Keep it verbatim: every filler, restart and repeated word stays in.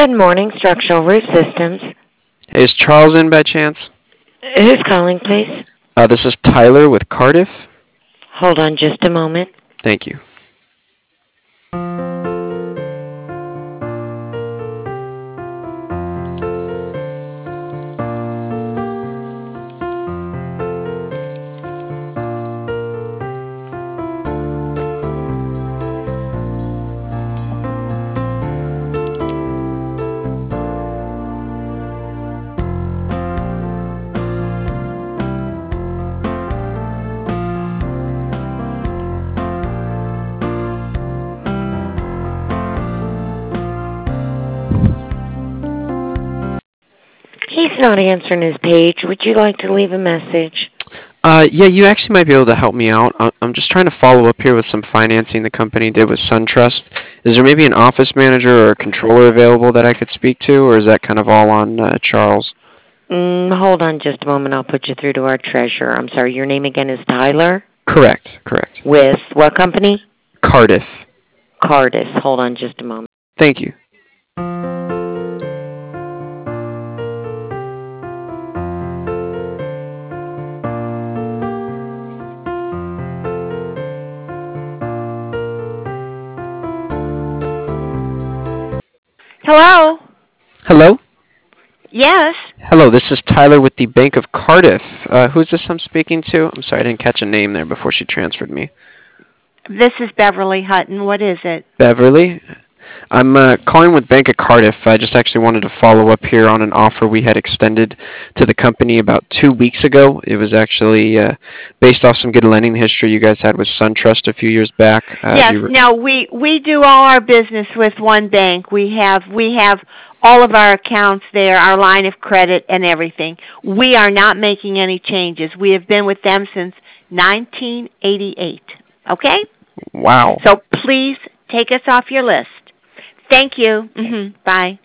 Good morning, Structural Roof Systems. Hey, is Charles in by chance? Who's calling, please? Uh, this is Tyler with Cardiff. Hold on just a moment. Thank you. He's not answering his page. Would you like to leave a message? Uh, yeah, you actually might be able to help me out. I- I'm just trying to follow up here with some financing the company did with SunTrust. Is there maybe an office manager or a controller available that I could speak to, or is that kind of all on uh, Charles? Mm, hold on just a moment. I'll put you through to our treasurer. I'm sorry, your name again is Tyler? Correct, correct. With what company? Cardiff. Cardis. Hold on just a moment. Thank you. Hello? Hello? Yes? Hello, this is Tyler with the Bank of Cardiff. Uh, who's this I'm speaking to? I'm sorry, I didn't catch a name there before she transferred me. This is Beverly Hutton. What is it? Beverly? I'm uh, calling with Bank of Cardiff. I just actually wanted to follow up here on an offer we had extended to the company about two weeks ago. It was actually uh, based off some good lending history you guys had with SunTrust a few years back. Uh, yes. do you re- Now we we do all our business with one bank. We have we have all of our accounts there, our line of credit and everything. We are not making any changes. We have been with them since nineteen eighty-eight. Okay? Wow. So please take us off your list. Thank you. Mm-hmm. Bye.